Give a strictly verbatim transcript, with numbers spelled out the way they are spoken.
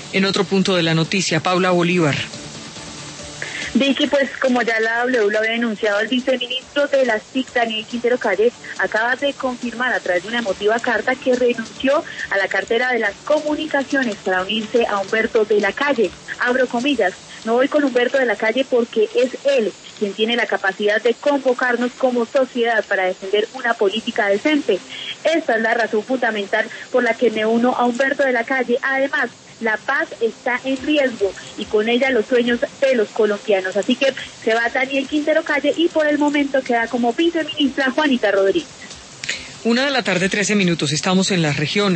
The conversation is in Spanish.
En otro punto de la noticia, Paula Bolívar. Vicky, pues como ya la W lo había denunciado, el viceministro de las T I C, Daniel Quintero Calle, acaba de confirmar a través de una emotiva carta que renunció a la cartera de las comunicaciones para unirse a Humberto de la Calle. Abro comillas, no voy con Humberto de la Calle porque es él quien tiene la capacidad de convocarnos como sociedad para defender una política decente. Esta es la razón fundamental por la que me uno a Humberto de la Calle. Además, la paz está en riesgo y con ella los sueños de los colombianos. Así que se va Daniel Quintero Calle y por el momento queda como viceministra Juanita Rodríguez. Una de la tarde, trece minutos, estamos en las regiones.